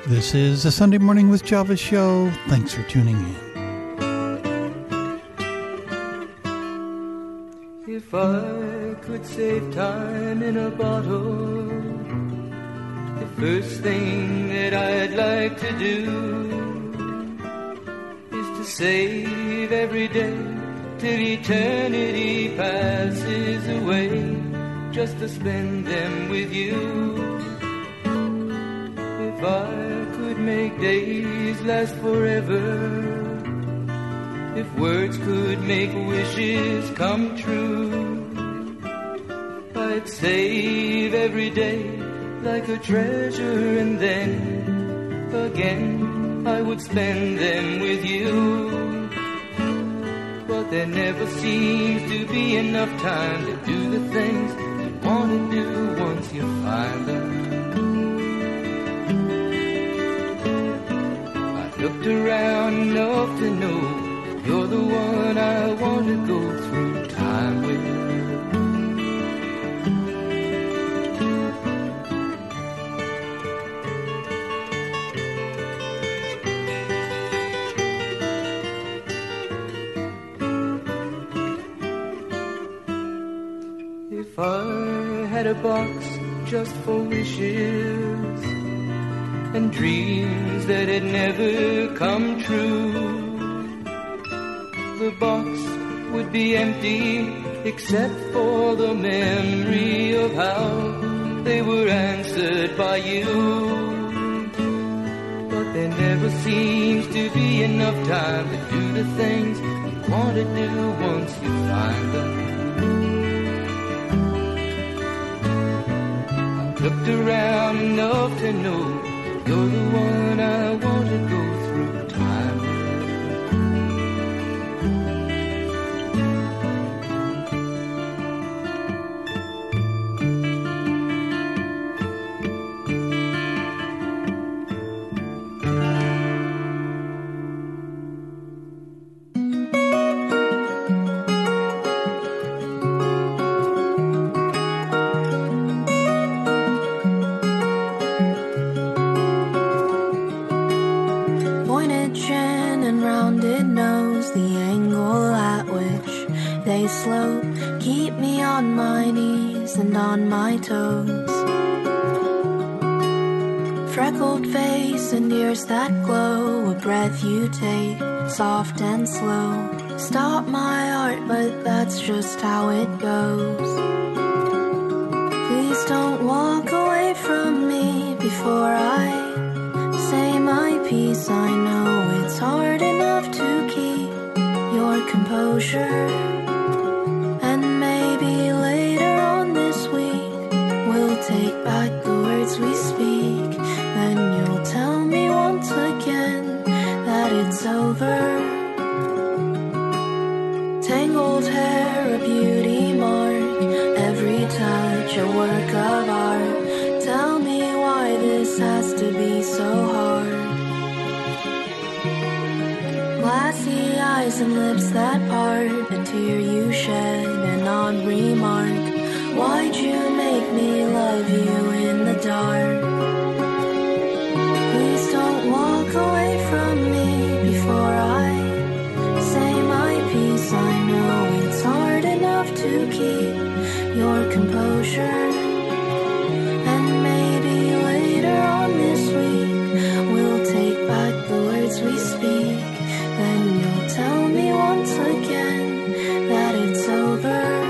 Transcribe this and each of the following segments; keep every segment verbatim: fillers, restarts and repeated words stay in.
This is a Sunday Morning with Java show. Thanks for tuning in. If I could save time in a bottle, the first thing that I'd like to do is to save every day till eternity passes away, just to spend them with you. If I could make days last forever, if words could make wishes come true, I'd save every day like a treasure, and then again I would spend them with you. But there never seems to be enough time to do the things you want to do once you find them. I've looked around enough to know you're the one I want to go through time with. If I had a box just for wishes and dreams that had never come true, the box would be empty except for the memory of how they were answered by you. But there never seems to be enough time to do the things you want to do once you find them. I've looked around enough to know you're the one I want to go through time with. Slow, keep me on my knees and on my toes. Freckled face and ears that glow, a breath you take, soft and slow. Stop my heart, but that's just how it goes. Please don't walk away from me before I say my piece. I know it's hard enough to keep your composure. Take back the words we speak, then you'll tell me once again that it's over. Tangled hair, a beauty mark, every touch a work of art. Tell me why this has to be so hard. Glassy eyes and lips that part, a tear you shed, an odd remark. Why'd you make me love you in the dark? Please don't walk away from me before I say my piece. I know it's hard enough to keep your composure. And maybe later on this week we'll take back the words we speak. Then you'll tell me once again that it's over.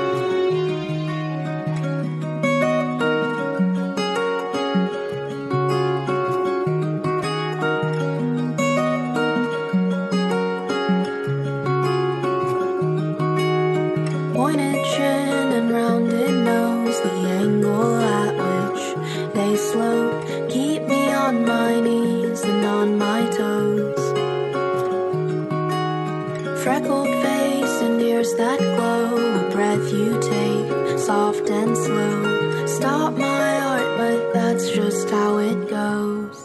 Freckled face and ears that glow, a breath you take, soft and slow. Stop my heart, but that's just how it goes.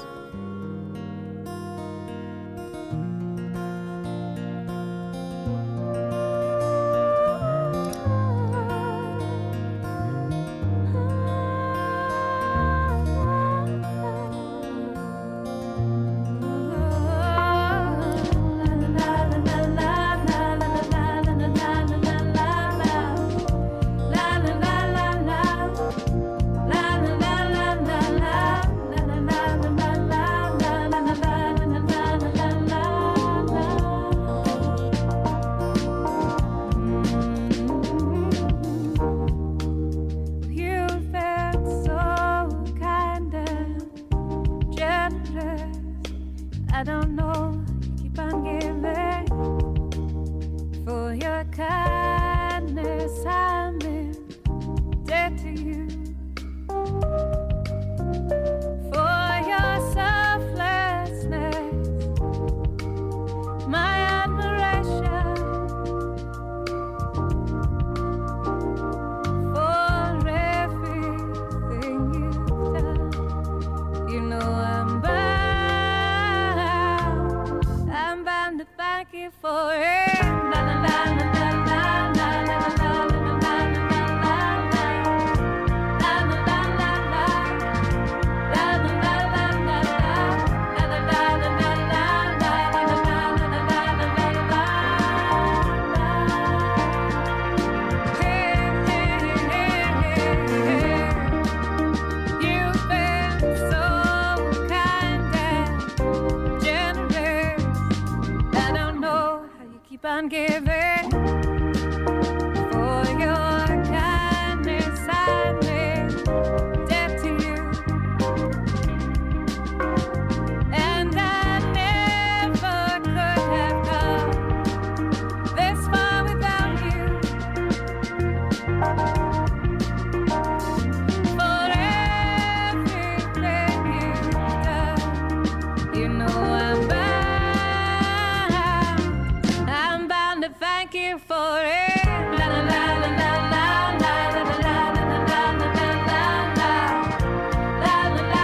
you for it. La la la la la la la la la la la on giving for your kindness. I live debt to you, and I never could have come this far without you. For everything you've done, you know I'm bound. Thank you for it. La la la la la la la la la la la la la la la la la la la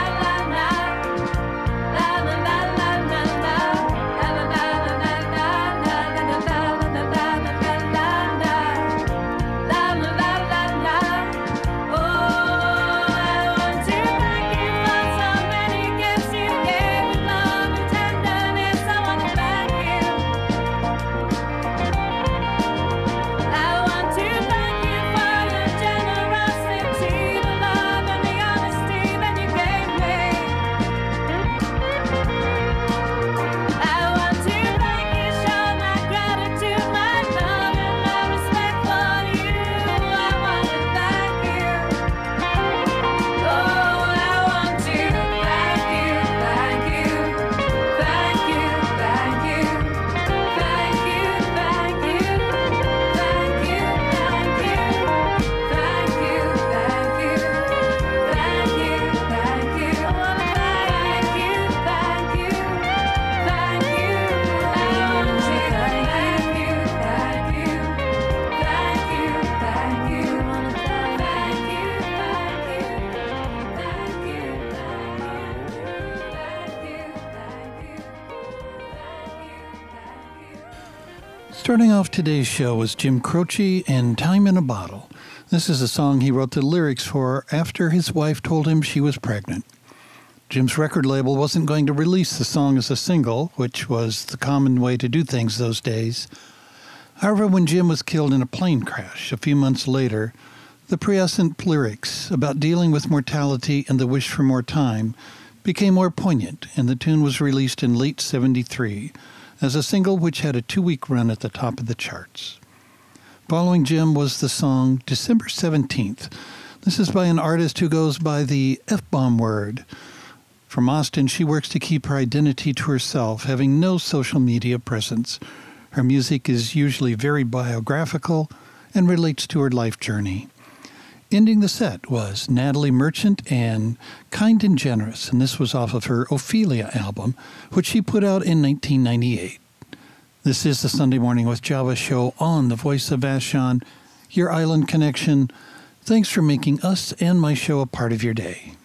Starting off today's show was Jim Croce and Time in a Bottle. This is a song he wrote the lyrics for after his wife told him she was pregnant. Jim's record label wasn't going to release the song as a single, which was the common way to do things those days. However, when Jim was killed in a plane crash a few months later, the prescient lyrics about dealing with mortality and the wish for more time became more poignant, and the tune was released in late seventy-three as a single which had a two-week run at the top of the charts. Following Jim was the song December seventeenth. This is by an artist who goes by the F-bomb word. From Austin, she works to keep her identity to herself, having no social media presence. Her music is usually very biographical and relates to her life journey. Ending the set was Natalie Merchant and Kind and Generous, and this was off of her Ophelia album, which she put out in nineteen ninety-eight. This is the Sunday Morning with Java show on the Voice of Vashon, your island connection. Thanks for making us and my show a part of your day.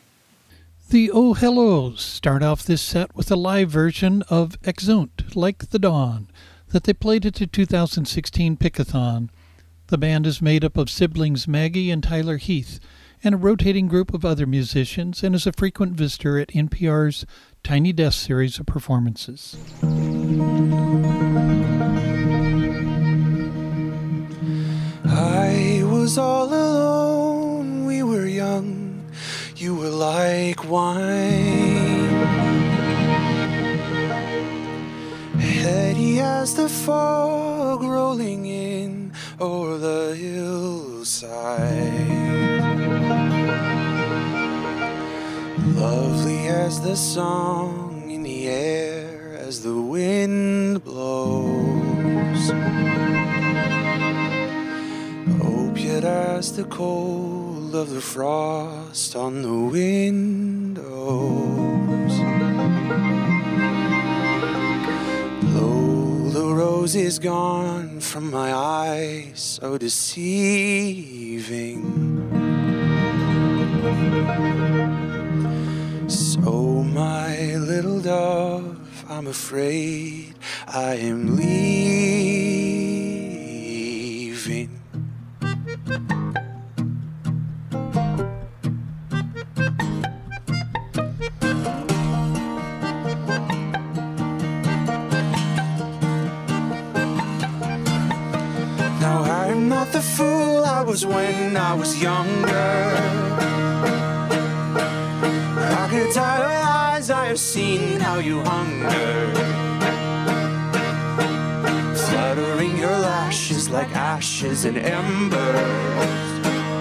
The Oh Hellos start off this set with a live version of Exeunt, Like the Dawn, that they played at the two thousand sixteen Pickathon. The band is made up of siblings Maggie and Tyler Heath, and a rotating group of other musicians, and is a frequent visitor at N P R's Tiny Desk series of performances. I was all alone, we were young, you were like wine, heady as the fog rolling in o'er the hillside, lovely as the song in the air as the wind blows, opiate as the cold of the frost on the windows. Lo, the rose is gone from my eyes, so deceiving. So my little dove, I'm afraid I am leaving. Now I'm not the fool I was when I was younger. Crocodile eyes, I have seen how you hunger. Fluttering your lashes like ashes and embers.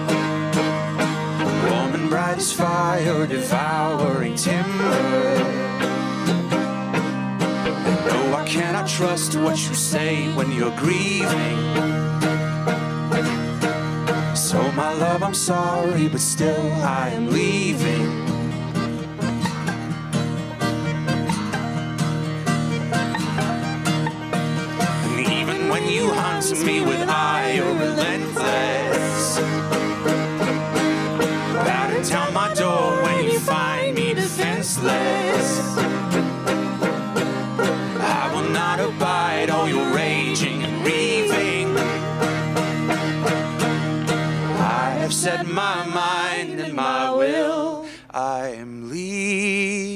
Warm and bright as fire, devouring timber. And no, I cannot trust what you say when you're grieving. So my love, I'm sorry, but still I am leaving. You hunt me with eye, you're relentless. Batter down my door when you find me defenseless. I will not abide all your raging and raving. I have set my mind and my will. I am leaving.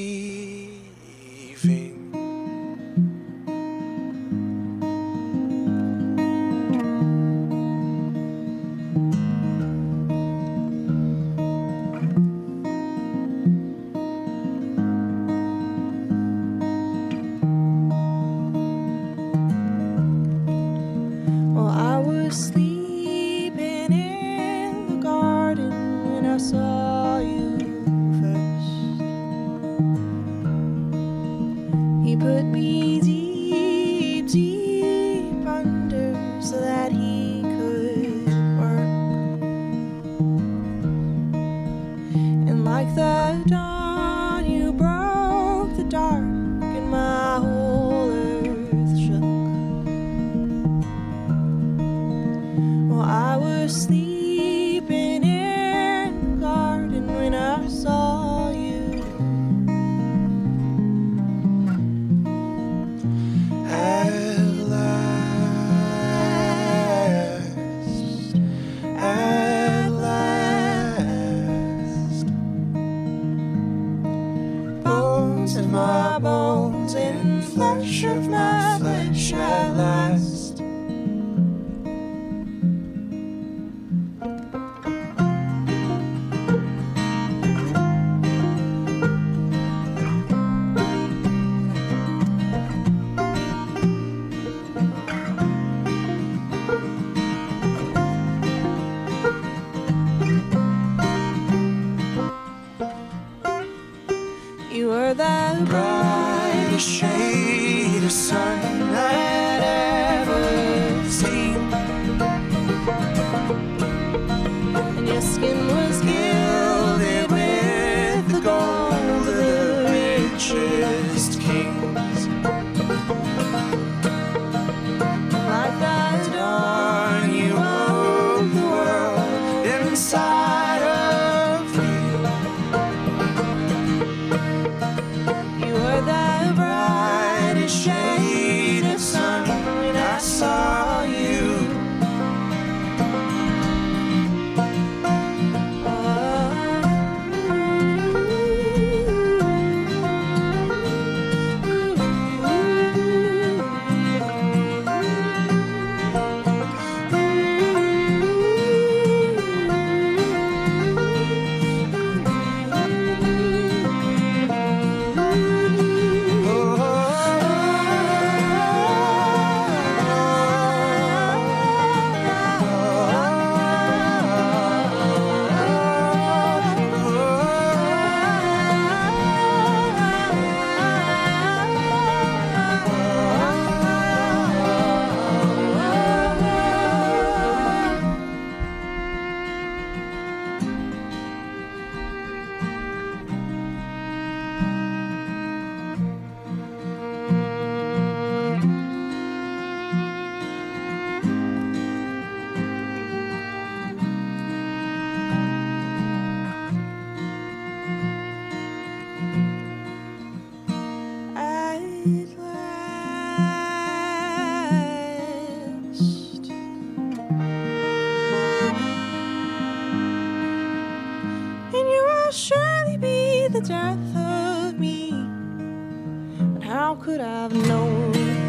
will surely be the death of me. But how could I have known?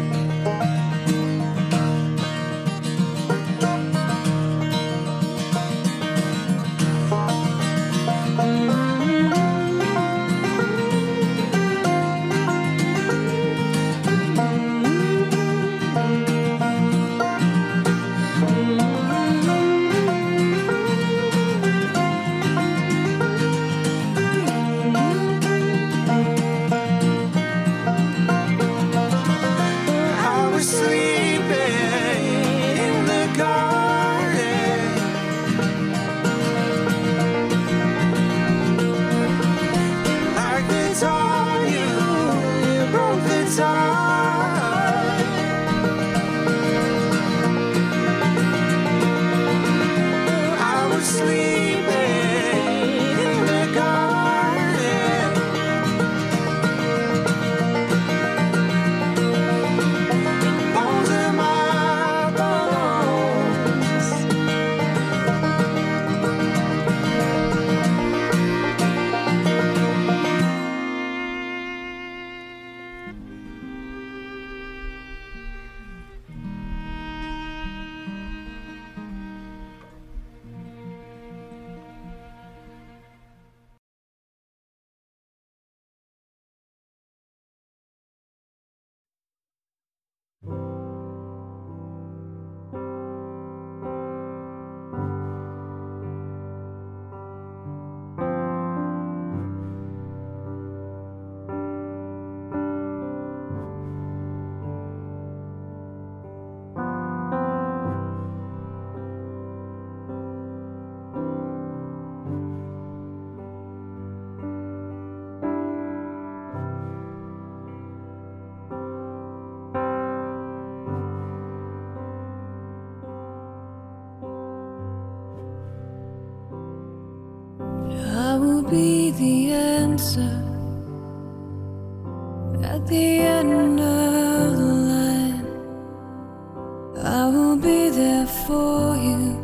Be the answer at the end of the line. I will be there for you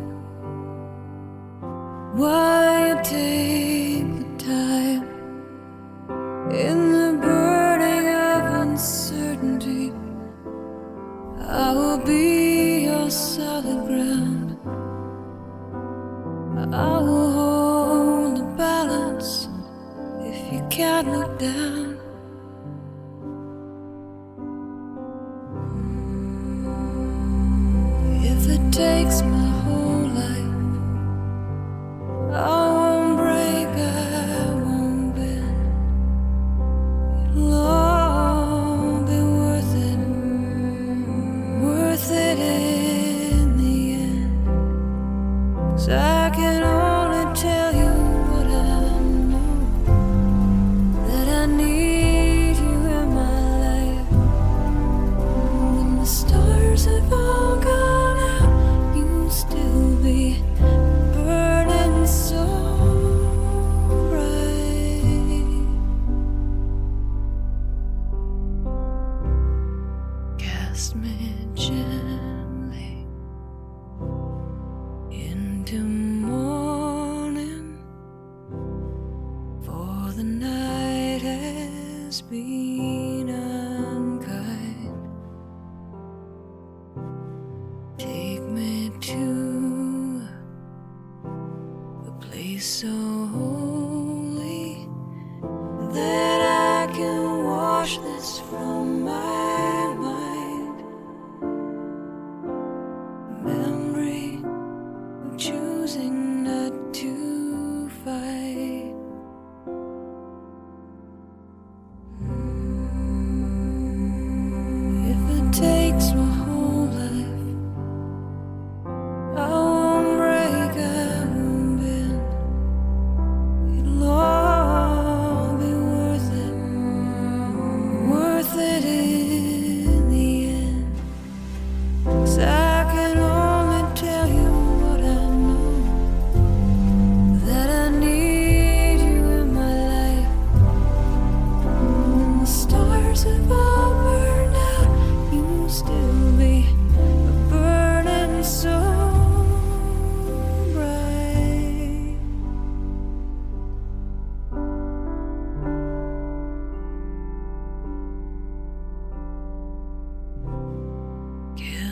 while you take the time in the burning of uncertainty. I will be your solid ground. I will hold the balance if you can't look down. If it takes my whole life, I won't break, I won't bend. It'll all be worth it, worth it in the end. 'Cause I can only tell you what I know, that I need you in my life. When the stars have all gone out, you'll still be burning so bright. Cast me gently into morning, for the night has been unkind. Take me to a place so holy that I can wash this from my mind. Memory of choosing not to fight.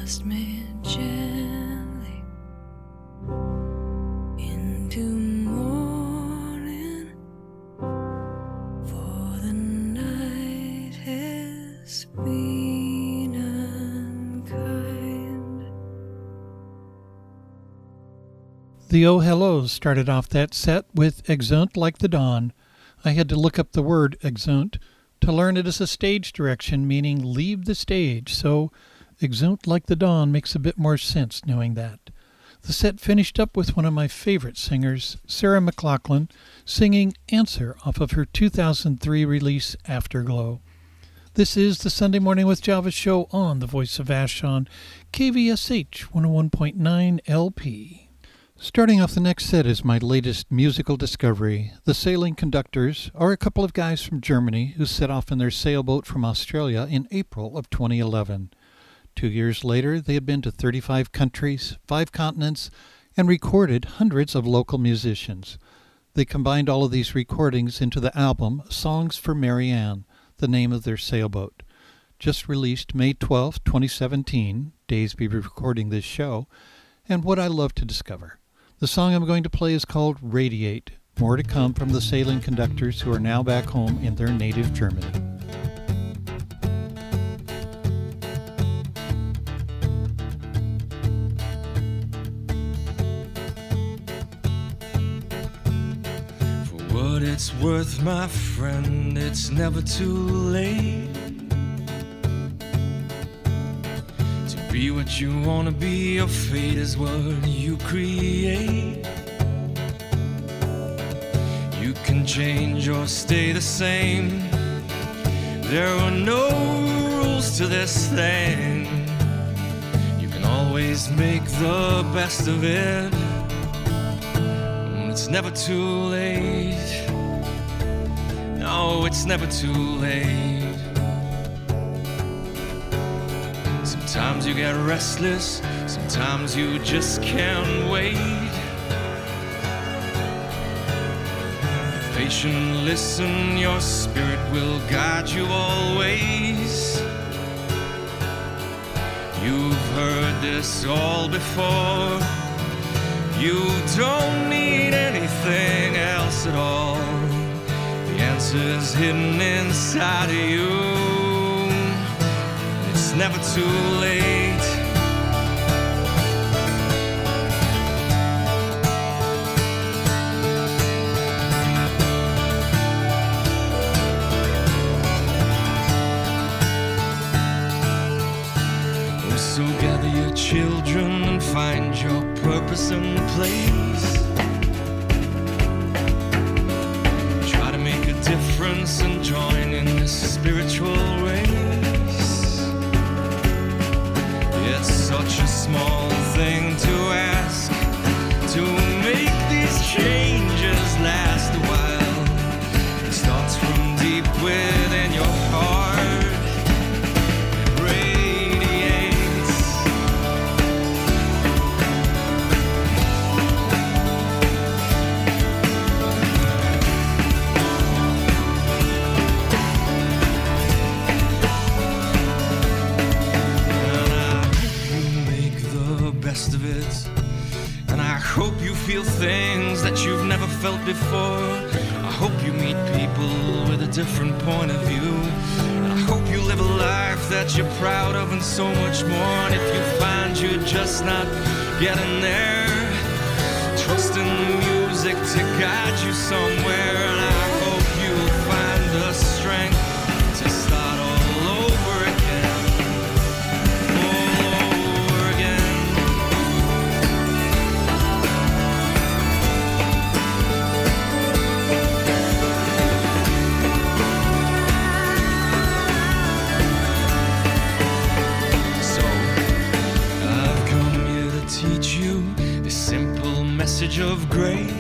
cast me gently into morning, for the night has been unkind. The Oh Hellos started off that set with Exeunt Like the Dawn. I had to look up the word exeunt to learn it is a stage direction meaning leave the stage, so Exeunt Like the Dawn makes a bit more sense knowing that. The set finished up with one of my favorite singers, Sarah McLachlan, singing Answer off of her two thousand three release Afterglow. This is the Sunday Morning with Java show on the Voice of Vashon, K V S H one oh one point nine L P. Starting off the next set is my latest musical discovery. The Sailing Conductors are a couple of guys from Germany who set off in their sailboat from Australia in April of twenty eleven. Two years later, they had been to thirty-five countries, five continents, and recorded hundreds of local musicians. They combined all of these recordings into the album Songs for Marianne, the name of their sailboat. Just released May twelfth, twenty seventeen, days we were recording this show, and what I love to discover. The song I'm going to play is called Radiate. More to come from the Sailing Conductors, who are now back home in their native Germany. For what it's worth, my friend, it's never too late be what you wanna be. Your fate is what you create. You can change or stay the same. There are no rules to this thing. You can always make the best of it. It's never too late. No, it's never too late. Sometimes you get restless, sometimes you just can't wait. Be patient, listen, your spirit will guide you always. You've heard this all before. You don't need anything else at all. The answer's hidden inside of you. It's never too late. Oh, so gather your children and find your purpose and place. Try to make a difference and join in this spiritual race. It's such a small thing to ask, to make these changes last a while. It starts from deep within your heart. It radiates. Best of it, and I hope you feel things that you've never felt before. I hope you meet people with a different point of view, and I hope you live a life that you're proud of and so much more. And if you find you're just not getting there, trust in the music to guide you somewhere. And I hope you'll find the strength to start all over again. Teach you the simple message of grace.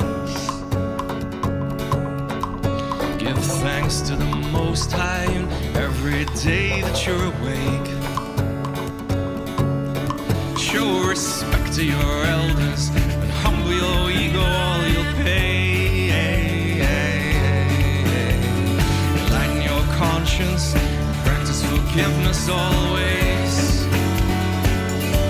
Give thanks to the Most High every day that you're awake. Show respect to your elders and humble your ego, all you'll pay. Enlighten your conscience, practice forgiveness always.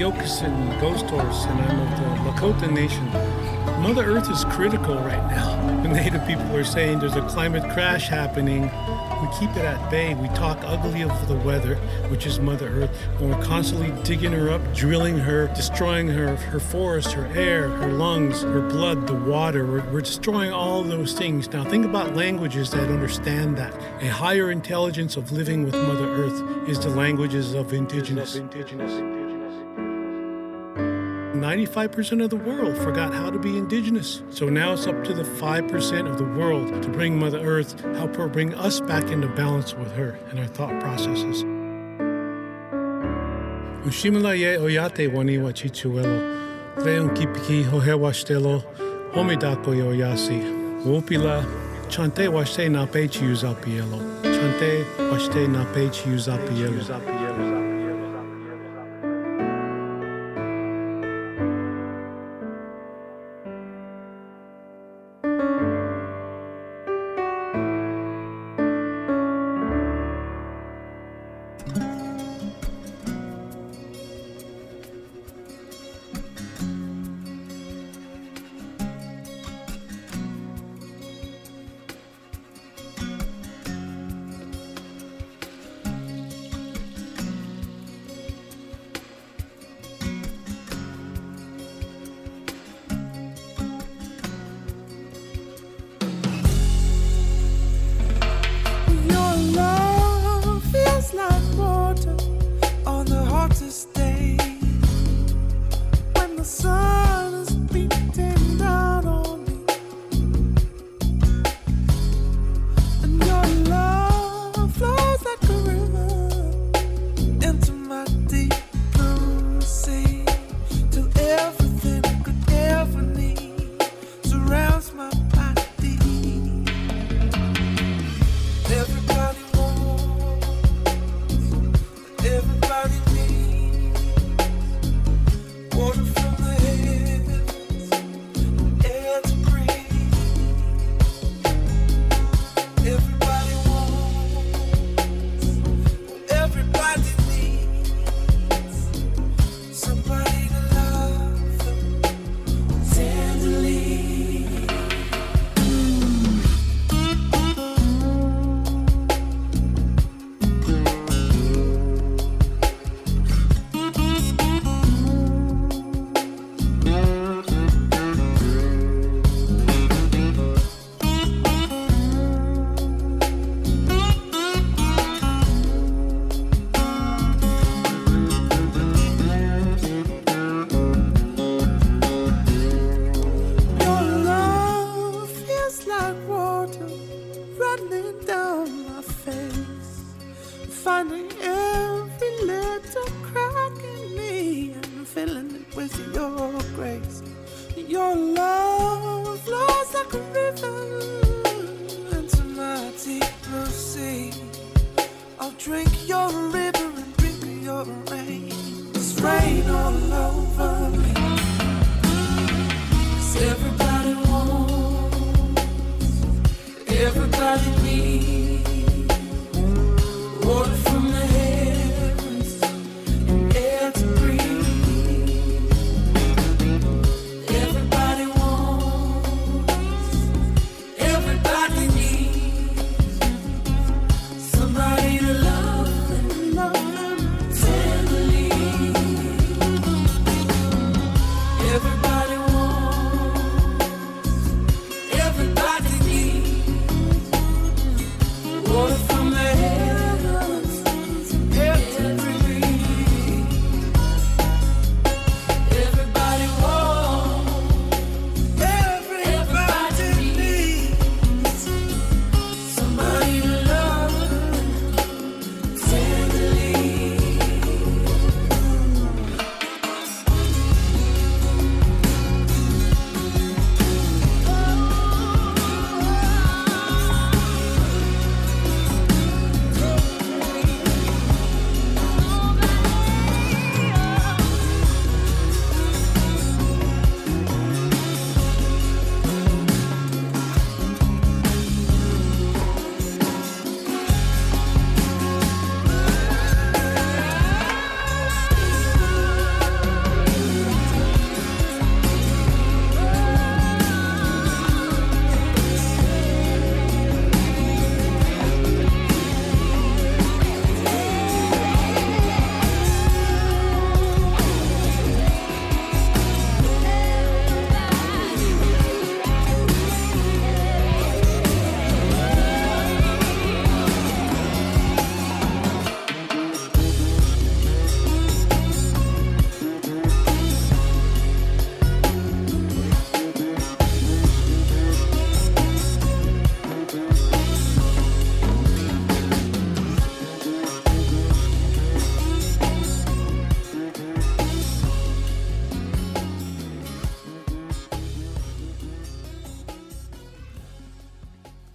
Yokosin Ghost Horse, and I'm of the Lakota Nation. Mother Earth is critical right now. The Native people are saying there's a climate crash happening. We keep it at bay. We talk ugly of the weather, which is Mother Earth, and we're constantly digging her up, drilling her, destroying her, her forest, her air, her lungs, her blood, the water. We're, we're destroying all those things. Now think about languages that understand that. A higher intelligence of living with Mother Earth is the languages of indigenous. ninety-five percent of the world forgot how to be indigenous. So now it's up to the five percent of the world to bring Mother Earth, help her bring us back into balance with her and our thought processes. Ushimala ye oyate wani wachichuelo. Leon kipiki hohewashtelo. Homidako yo yasi. Wopila. Chante washte na pechi uzapielo. Chante washte na pechi uzapielo.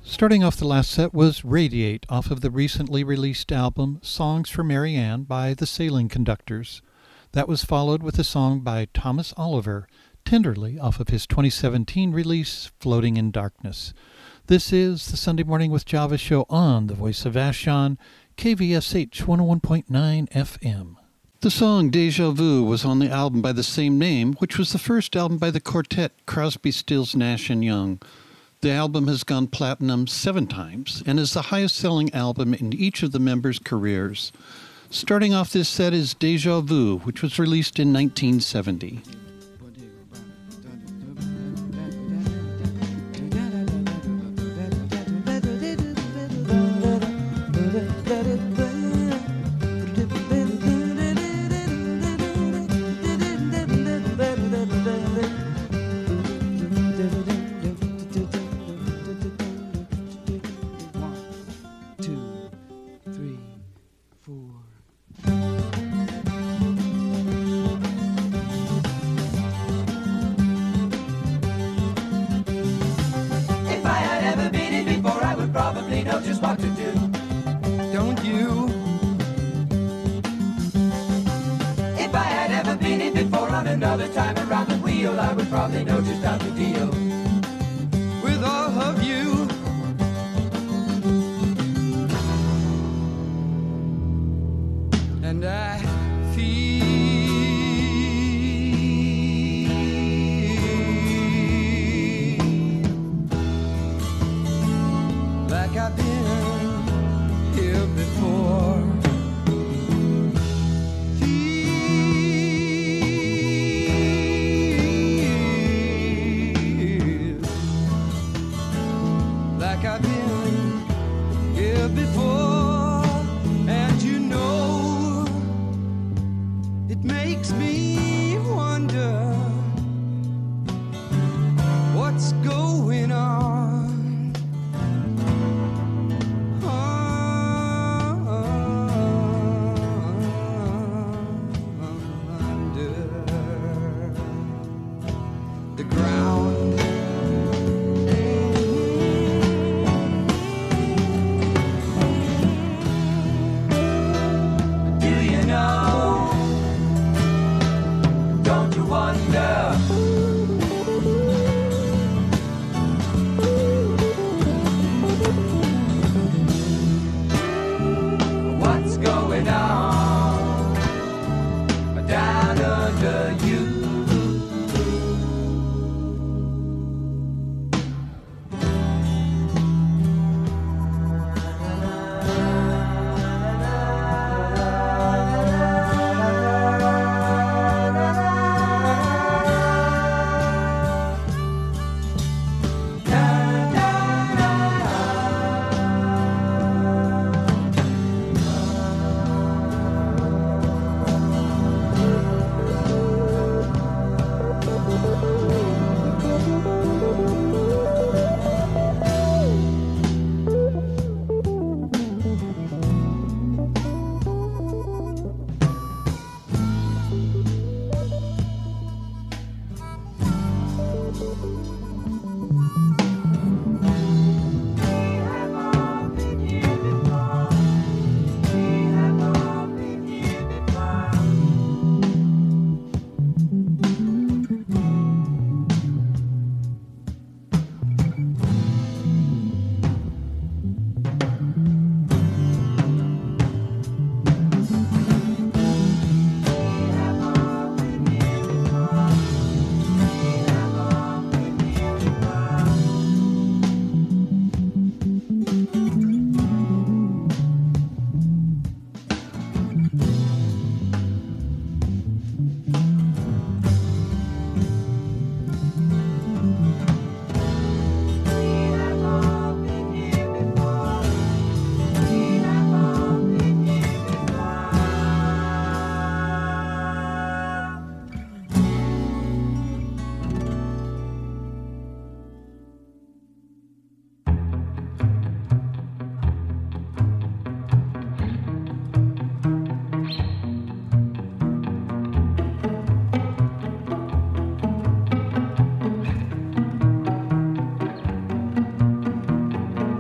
Starting off the last set was Radiate off of the recently released album Songs for Mary Ann by the Sailing Conductors. That was followed with a song by Thomas Oliver, Tenderly, off of his twenty seventeen release Floating in Darkness. This is the Sunday Morning with Java show on the Voice of Vashon, K V S H one oh one point nine F M. The song Deja Vu was on the album by the same name, which was the first album by the quartet Crosby, Stills, Nash and Young. The album has gone platinum seven times and is the highest-selling album in each of the members' careers. Starting off this set is Deja Vu, which was released in nineteen seventy.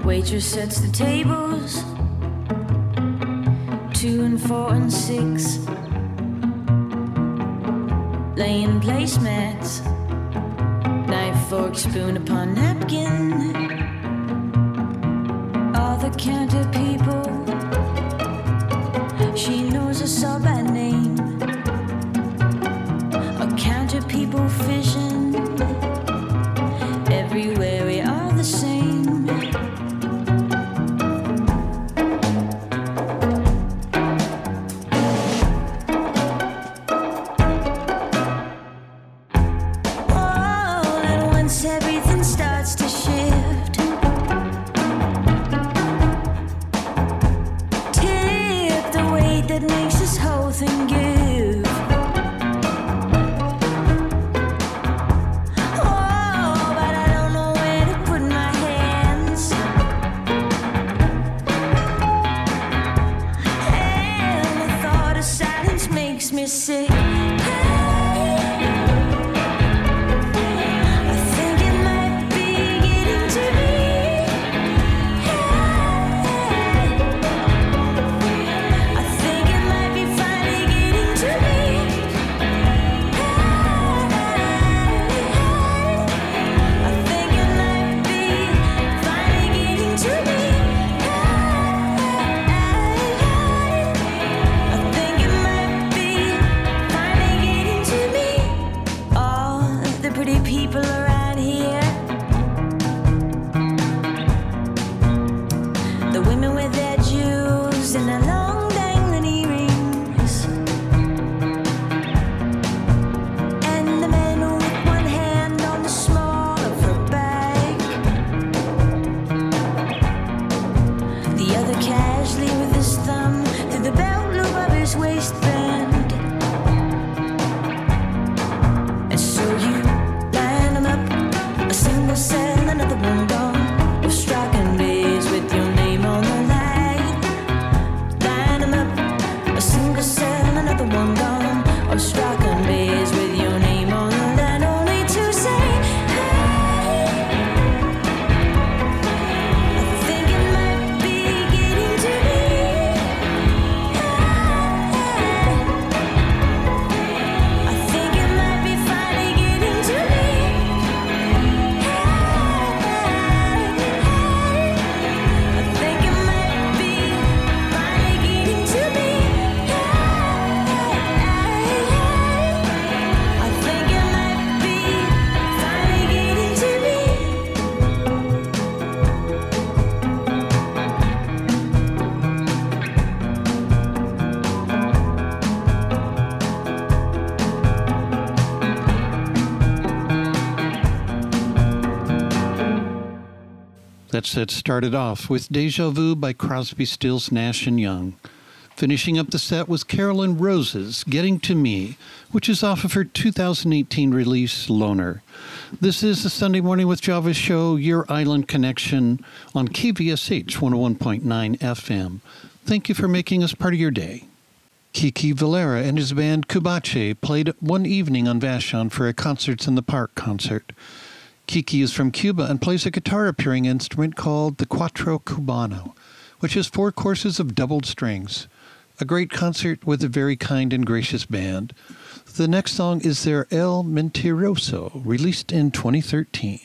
Waitress sets the tables, two and four and six, laying placemats, knife, fork, spoon upon napkin. All the counter people, she knows us all by name. A counter people fishing, everywhere we are the same. Everything starts to shift. Tip the weight that makes this whole thing give. Oh, but I don't know where to put my hands. And the thought of silence makes me sick. That set started off with Deja Vu by Crosby, Stills, Nash and Young. Finishing up the set was Carolyn Rose's Getting to Me, which is off of her two thousand eighteen release, Loner. This is the Sunday Morning with Java show, Your Island Connection, on K V S H one oh one point nine F M. Thank you for making us part of your day. Kiki Valera and his band Cubache played one evening on Vashon for a Concerts in the Park concert. Kiki is from Cuba and plays a guitar-appearing instrument called the Cuatro Cubano, which has four courses of doubled strings. A great concert with a very kind and gracious band. The next song is their El Mentiroso, released in twenty thirteen.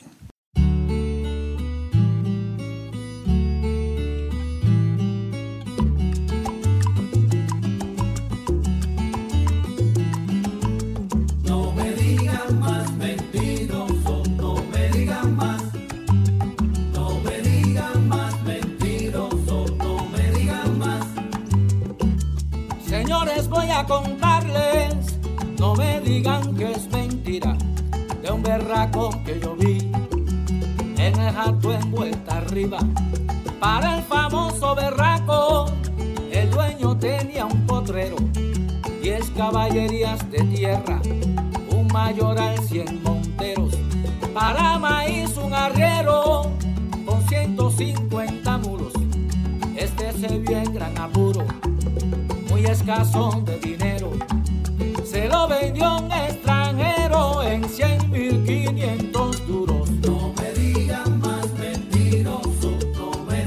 Voy a contarles, no me digan que es mentira, de un berraco que yo vi en el jato en vuelta arriba. Para el famoso berraco, el dueño tenía un potrero, diez caballerías de tierra, un mayoral, cien monteros. Para maíz un arriero, con ciento cincuenta mulos. Este se vio en gran apuro, muy escaso de dinero, se lo vendió a un extranjero en cien mil quinientos duros. No me digan más mentiroso, no me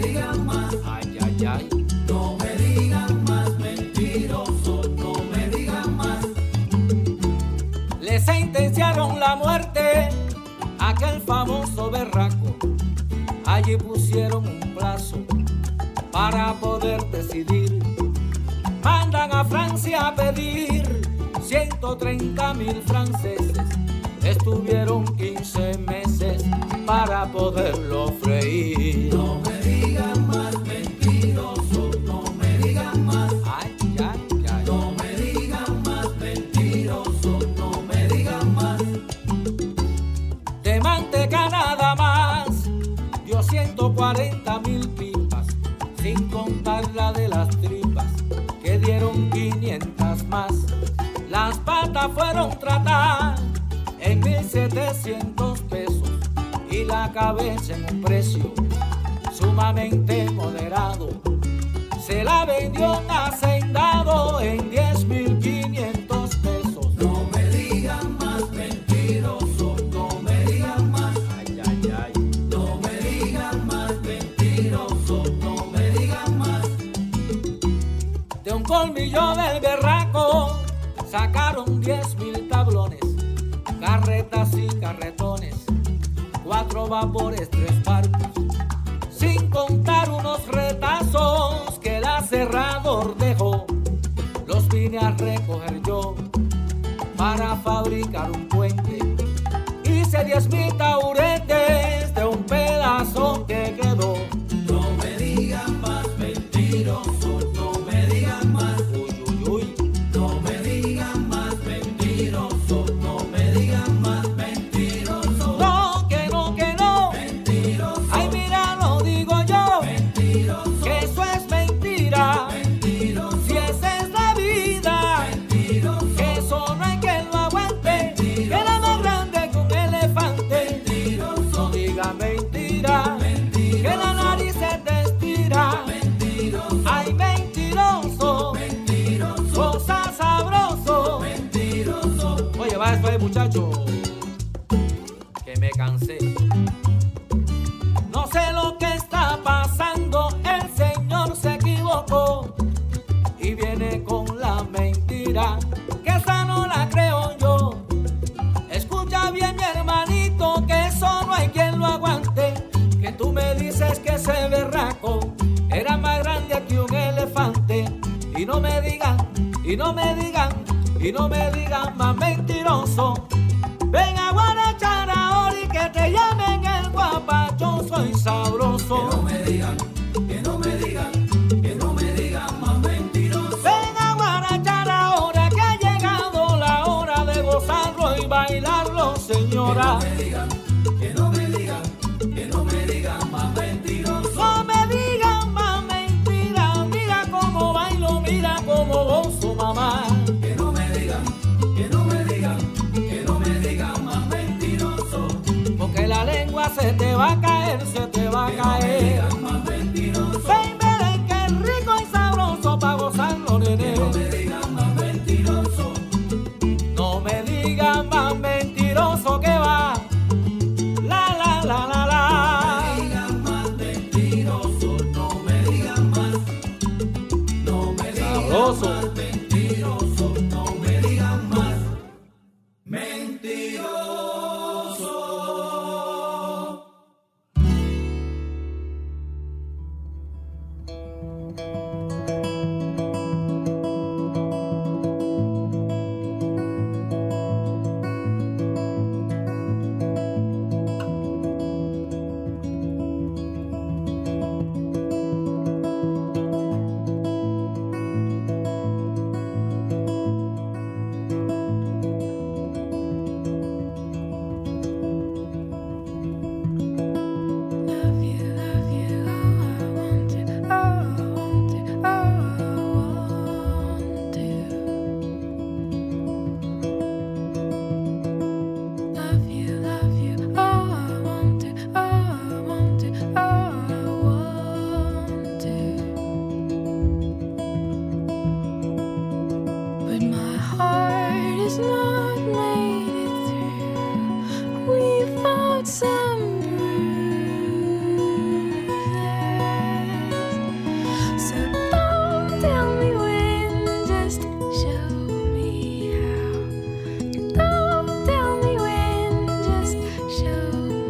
el famoso berraco. Allí pusieron un plazo para poder decidir. Mandan a Francia a pedir ciento treinta mil franceses. Estuvieron quince meses para poderlo freír. No me digan más mentiroso, no me digan más. Ay, ay, ay. No me digan más mentiroso, no me digan más. De manteca nada más dio ciento cuarenta mil pipas, sin contar la de las tripas, que dieron quinientas más. Las patas fueron tratadas en mil setecientos pesos y la cabeza en un precio sumamente moderado. Se la vendió un hacendado en diez mil quinientos pesos. No me digan más mentiroso, no me digan más. Ay, ay, ay. No me digan más mentiroso, no me digan más. De un colmillo del berraco sacaron diez mil tablones, carretas y carretones, cuatro vapores, tres barcos, sin contar unos retazos que el aserrador dejó. Los vine a recoger yo para fabricar un puente. Hice diez mil tauretes de un pedazo que quedó. No me digan más mentiroso, no me digan más. Uy, uy, uy. No me digan más mentiroso, no me digan más mentiroso. No, que no, que no. Mentiroso. Ay, mira, lo digo yo. Mentiroso. Que eso es mentira. Mentiroso. Si esa es la vida. Mentiroso. Que eso no hay quien lo aguante. Que era más grande que un elefante. Mentiroso. No diga mentira. Mentiroso. Que la nariz se te estira. Mentiroso. Ay, mentiroso. Mentiroso. Cosa sabroso. Mentiroso. Oye, va esto ahí, muchacho. Que me cansé. No sé lo que está pasando. El Señor se equivocó y viene con la mentira, que esa no la creo yo. Escucha bien, mi hermanito, que eso no hay quien lo aguante. Que tú me dices que ese berraco era más grande que un elefante. Y no me digan, y no me digan, y no me digan más mentiroso. Ven a guarachar ahora y que te llamen el guapacho, soy sabroso. Que no me digan, que no me digan, que no me digan más mentiroso. Ven a guarachar ahora que ha llegado la hora de gozarlo y bailarlo, señora. Que no me digan, que no me digan, que no me digan más mentiroso. No me digan más mentiras, mira cómo bailo, mira cómo gozo, mamá. Que no me digan, que no me digan, que no me digan más mentiroso. Porque la lengua se te va a caer, se te va a Que no me caer. digan más mentiroso. Ven, ven, que es rico y sabroso pa' gozarlo, nene. Que no me digan más mentiroso. No me digan más mentiroso que va. La, la, la, la, la. No me digan más mentiroso, no me digan más. No me digan Sabroso. más mentiroso, no me digan más. Mentiroso. Love you, love you, oh I want to, oh I want to, oh I want to. Love you, love you, oh I want to, oh I want to, oh I want to. But my heart is not made it through without some bruises. So don't tell me when, just show me how. Don't tell me when, just show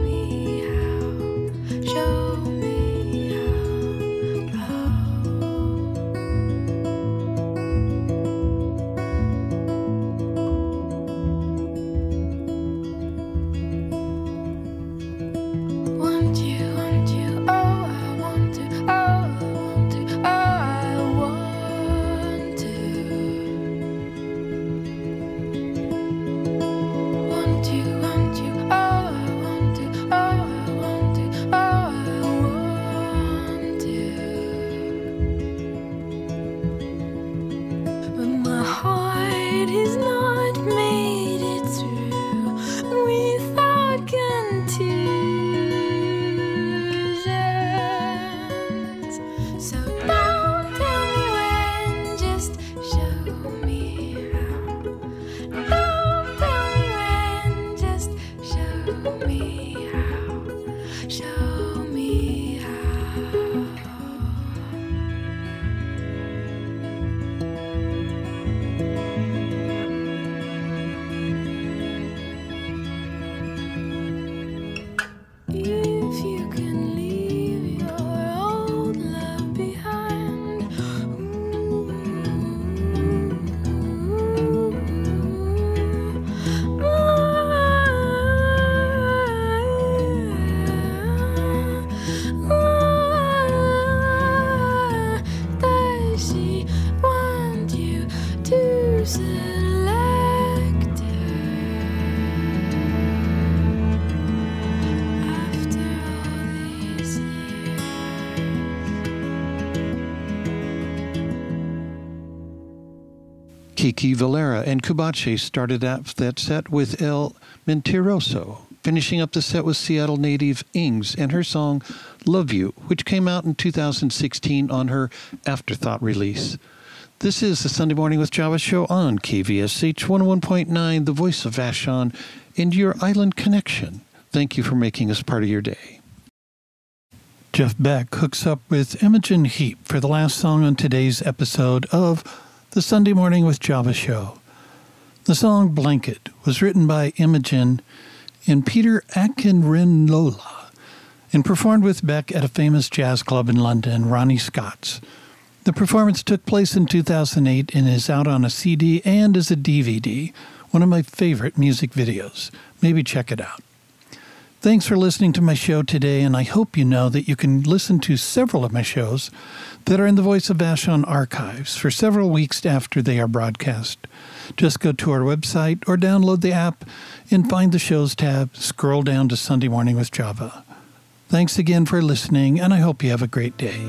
Kiki Valera and Kubache started out that set with El Mentiroso. Finishing up the set was Seattle native Ings and her song Love You, which came out in two thousand sixteen on her Afterthought release. This is the Sunday Morning with Java show on K V S H one oh one point nine, the voice of Vashon, and your island connection. Thank you for making us part of your day. Jeff Beck hooks up with Imogen Heap for the last song on today's episode of the Sunday Morning with Java show. The song Blanket was written by Imogen and Peter Akinrinlola and performed with Beck at a famous jazz club in London, Ronnie Scott's. The performance took place in two thousand eight and is out on a C D and as a D V D, one of my favorite music videos. Maybe check it out. Thanks for listening to my show today, and I hope you know that you can listen to several of my shows that are in the Voice of Vashon archives for several weeks after they are broadcast. Just go to our website or download the app and find the Shows tab, scroll down to Sunday Morning with Java. Thanks again for listening, and I hope you have a great day.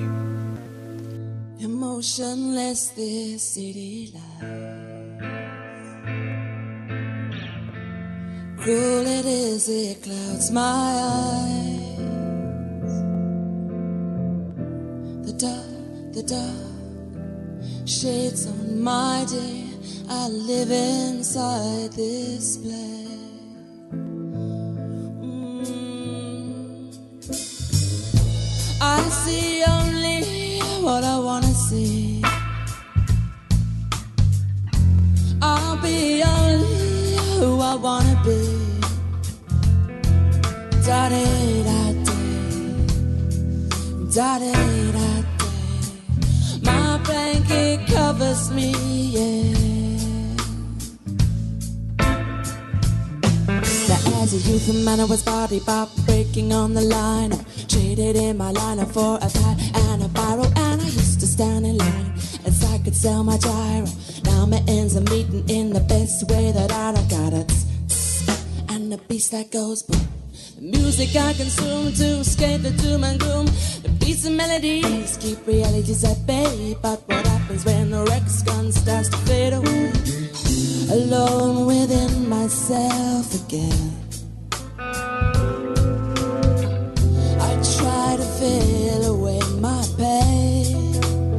Emotionless this city lies, cruel it is, it clouds my eyes. The dark, the dark shades on my day, I live inside this place. mm. I see only what I wanna see. I'll be only who I wanna be. Da-de-da-day, da-de-da-day. My blanket covers me, yeah. Now as a youth, a man I was body pop, breaking on the line. Traded in my liner for a pad and a biro, and I used to stand in line as I could sell my gyro. Now my ends are meeting in the best way that I don't got it. And the beast that goes boom. The music I consume to escape the doom and gloom. The beats and melodies keep realities at bay. But what happens when the Rex gun starts to fade away? Alone within myself again, I try to feel away my pain.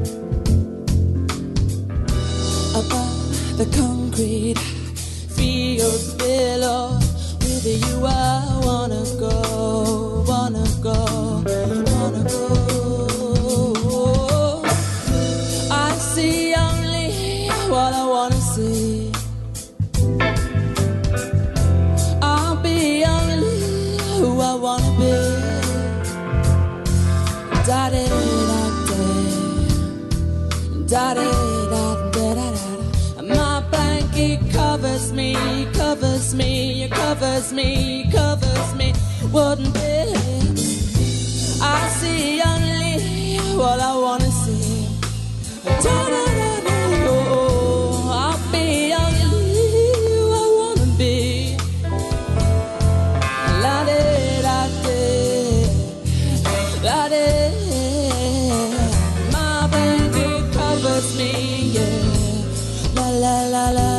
Above the concrete fields below, with you I wanna go, wanna go, wanna go. I see only what I wanna see. I'll be only who I wanna be. Da-de-da-day, da-de-da-da-da-da. My blanket covers me, covers me, covers me, covers me. Wouldn't it? I see only what I wanna see. Da-da-da-da, oh, I'll be only who I wanna be. La-de-da-day, la-de. My blanket covers me, yeah. La la la la.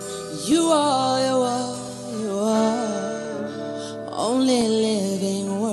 You are, you are, you are only living world.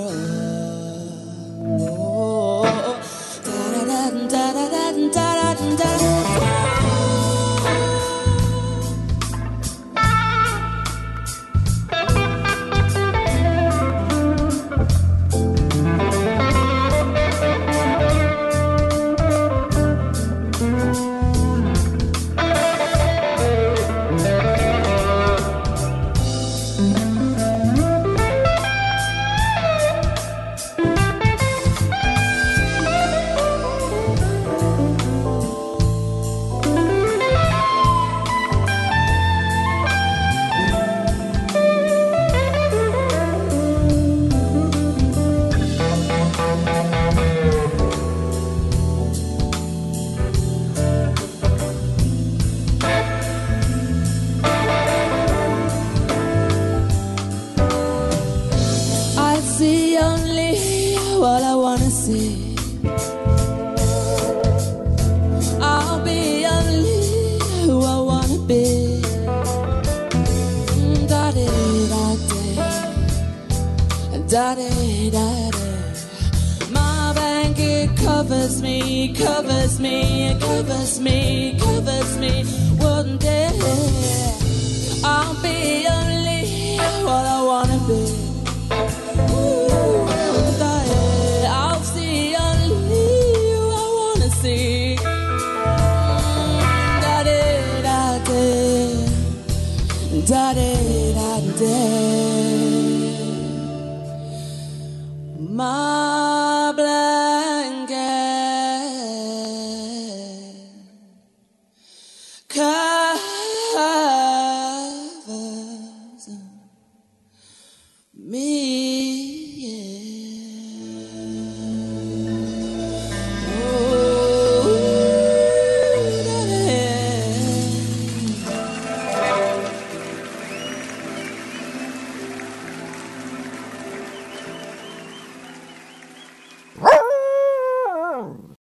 daddy, daddy. My blanket covers me, covers me, covers me, covers me. One day I'll be only what I wanna be. Ooh, daddy, I'll see only who I wanna see. Daddy, daddy, daddy, daddy. My